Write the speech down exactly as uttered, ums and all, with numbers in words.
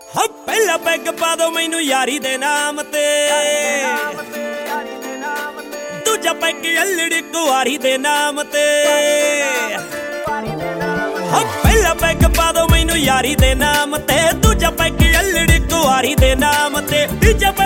ਹਾਂ ਪਹਿਲਾ ਪੈਗ ਪਾ ਦੋ ਮੈਨੂੰ ਯਾਰੀ ਦੇ ਨਾਮ ਤੇ, ਦੂਜਾ ਪੈਗ ਅਲੜੀ ਕੁਆਰੀ ਦੇ ਨਾਮ ਤੇ। ਹਾਂ ਪਹਿਲਾ ਪੈਗ ਪਾ ਦੋ ਮੈਨੂੰ ਯਾਰੀ ਦੇ ਨਾਮ ਤੇ, ਦੂਜਾ ਪੈਗ ਅਲੜੀ ਕੁਆਰੀ ਦੇ ਨਾਮ ਤੇ, ਤੀਜਾ